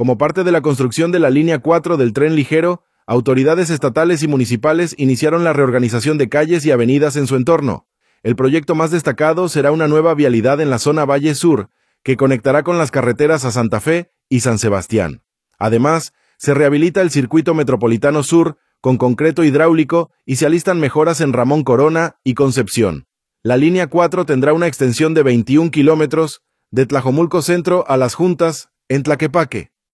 Como parte de la construcción de la línea 4 del tren ligero, autoridades estatales y municipales iniciaron la reorganización de calles y avenidas en su entorno. El proyecto más destacado será una nueva vialidad en la zona Valle Sur, que conectará con las carreteras a Santa Fe y San Sebastián. Además, se rehabilita el circuito metropolitano sur con concreto hidráulico y se alistan mejoras en Ramón Corona y Concepción. La línea 4 tendrá una extensión de 21 kilómetros, de Tlajomulco Centro a Las Juntas, en Tlaquepaque.